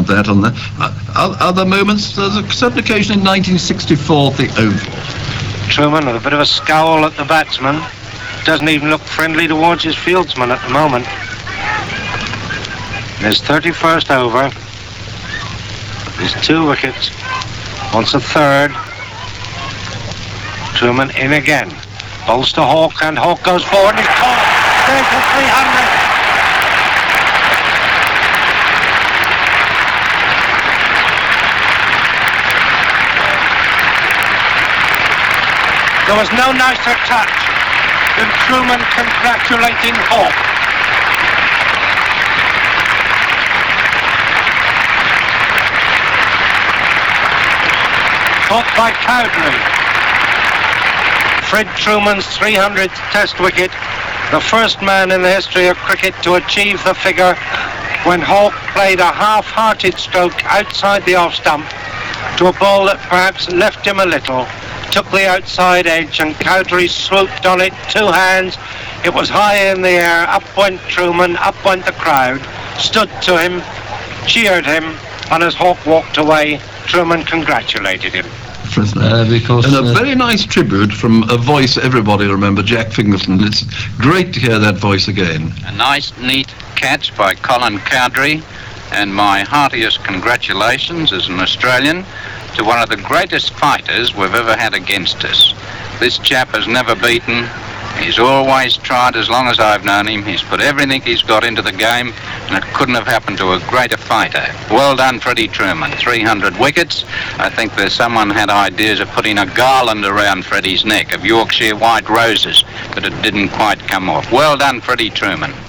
about that. On the other moments, there's a certain occasion in 1964 at the Oval. Truman with a bit of a scowl at the batsman. Doesn't even look friendly towards his fieldsman at the moment. His 31st over. His 2 wickets. Wants a 3rd. Truman in again. Bowls to Hawke, and Hawke goes forward and he's caught. There's the 300. There was no nicer touch than Truman congratulating Hawke. Caught by Cowdrey. Fred Truman's 300th Test wicket, the first man in the history of cricket to achieve the figure when Hawke played a half-hearted stroke outside the off stump to a ball that perhaps left him a little, took the outside edge, and Cowdrey swooped on it, 2 hands. It was high in the air. Up went Truman, up went the crowd, stood to him, cheered him, and as Hawke walked away, Truman congratulated him. And a very nice tribute from a voice everybody remember, Jack Fingleton. It's great to hear that voice again. A nice, neat catch by Colin Cowdrey, and my heartiest congratulations as an Australian to one of the greatest fighters we've ever had against us. This chap has never beaten. He's always tried as long as I've known him. He's put everything he's got into the game, and it couldn't have happened to a greater fighter. Well done, Freddie Truman. 300 wickets. I think there's someone had ideas of putting a garland around Freddie's neck of Yorkshire white roses, but it didn't quite come off. Well done, Freddie Truman.